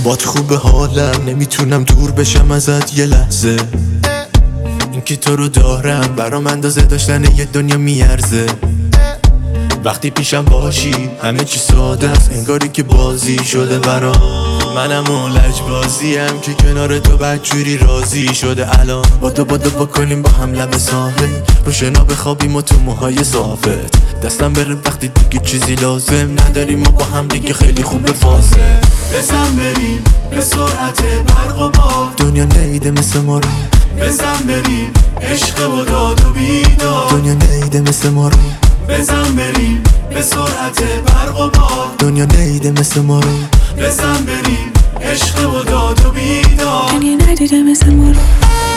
بات خوب حالم، نمیتونم دور بشم ازت یه لحظه. اینکه تو رو دارم برام اندازه داشتن یه دنیا میارزه. وقتی پیشم باشی همه چی ساده است، انگاری که بازی شده برام. منم اون لجبازیم که کنار تو بدجوری راضی شده. الان بادو بکنیم با هم لب ساحل، رو شنا بخوابیم و تو موهای صافت دستم بره وقتی دیگه چیزی لازم نداریم و با هم دیگه خیلی خوبه فاصله. بزن بریم به سرعت برق و باد، دنیا نیده مثل ما رو. بزن بریم عشق و داد و بیداد، دنیا نیده مثل ما رو. بزن بریم به سرعت برق و باد، دنیا نیده مثل ما رو. بزن بریم عشق و داد و بیداد. دنیا ندیده مثل ما رو.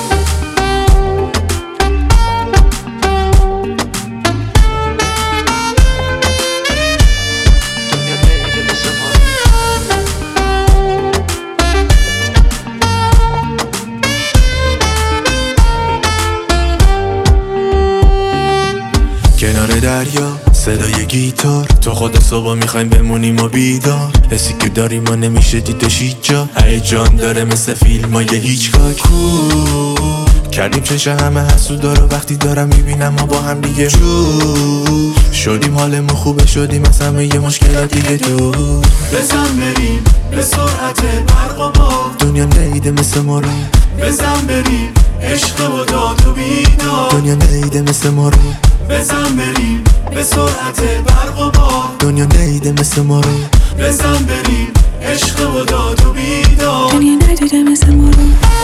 کنار دریا صدای گیتار، تو خدا صبح میخوایم بمونیم و بیدار. حسی که داریم و نمیشه دیدش هیچ جا، هیجان داره مثل فیلم های هیچکاک. کردیم چش همه حسودا رو وقتی دارم میبینم ما با هم دیگه شدیم، حالمون خوبه شدیم از همه یه مشکلات دیگه دور. بزن بریم به سرعت برق و باد، دنیا نیده مثل ما رو. بزن بریم عشق و داد و بیداد، دنیا نیده مثل ما رو. بزن بریم به سرعت برق و باد، دنیا نیده مثل ما رو. بزن بریم عشق و داد و بیداد. دنیا ندیده مثل ما رو.